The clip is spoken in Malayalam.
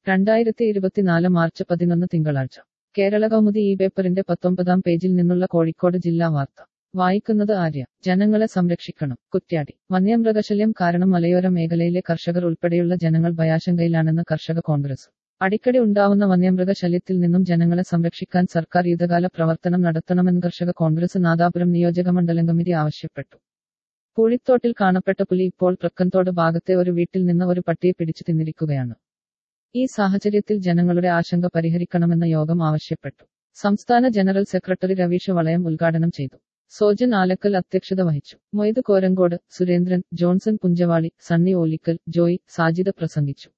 2024 മാർച്ച് 11 തിങ്കളാഴ്ച കേരള കൗമുദി ഈ പേപ്പറിന്റെ 19-ാം പേജിൽ നിന്നുള്ള കോഴിക്കോട് ജില്ലാ വാർത്ത വായിക്കുന്നത് ആര്യ. ജനങ്ങളെ സംരക്ഷിക്കണം. കുറ്റ്യാടി. വന്യമൃഗശല്യം കാരണം മലയോര മേഖലയിലെ കർഷകർ ഉൾപ്പെടെയുള്ള ജനങ്ങൾ ഭയാശങ്കയിലാണെന്ന് കർഷക കോൺഗ്രസ്. അടിക്കടി ഉണ്ടാവുന്ന വന്യമൃഗശല്യത്തിൽ നിന്നും ജനങ്ങളെ സംരക്ഷിക്കാൻ സർക്കാർ യുദ്ധകാല പ്രവർത്തനം നടത്തണമെന്ന് കർഷക കോൺഗ്രസ് നാദാപുരം നിയോജകമണ്ഡലം കമ്മിറ്റി ആവശ്യപ്പെട്ടു. പൂഴിത്തോട്ടിൽ കാണപ്പെട്ട പുലി ഇപ്പോൾ പ്രക്കൻതോട് ഭാഗത്തെ ഒരു വീട്ടിൽ നിന്ന് ഒരു പട്ടിയെ പിടിച്ചു തിന്നിരിക്കുകയാണ്. ഈ സാഹചര്യത്തിൽ ജനങ്ങളുടെ ആശങ്ക പരിഹരിക്കണമെന്ന് യോഗം ആവശ്യപ്പെട്ടു. സംസ്ഥാന ജനറൽ സെക്രട്ടറി രവീഷ് വളയം ഉദ്ഘാടനം ചെയ്തു. സോജൻ ആലക്കൽ അധ്യക്ഷത വഹിച്ചു. Moith Korangode, Surendran, Johnson Punchavali, Sunny Olickal, Joy, Sajida പ്രസംഗിച്ചു.